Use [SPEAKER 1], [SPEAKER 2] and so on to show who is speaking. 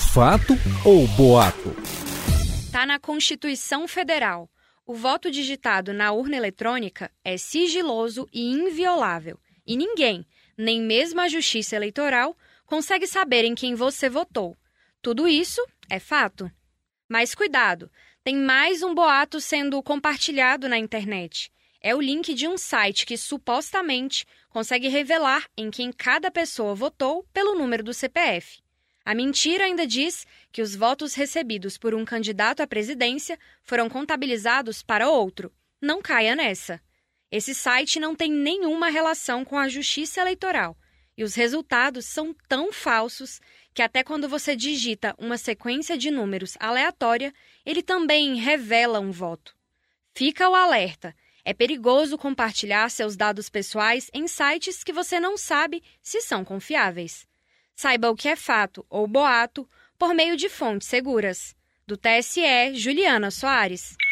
[SPEAKER 1] Fato ou boato?
[SPEAKER 2] Está na Constituição Federal. O voto digitado na urna eletrônica é sigiloso e inviolável. E ninguém, nem mesmo a Justiça Eleitoral, consegue saber em quem você votou. Tudo isso é fato. Mas cuidado, tem mais um boato sendo compartilhado na internet. É o link de um site que supostamente consegue revelar em quem cada pessoa votou pelo número do CPF. A mentira ainda diz que os votos recebidos por um candidato à presidência foram contabilizados para outro. Não caia nessa. Esse site não tem nenhuma relação com a Justiça Eleitoral e os resultados são tão falsos que até quando você digita uma sequência de números aleatória, ele também revela um voto. Fica o alerta. É perigoso compartilhar seus dados pessoais em sites que você não sabe se são confiáveis. Saiba o que é fato ou boato por meio de fontes seguras. Do TSE, Juliana Soares.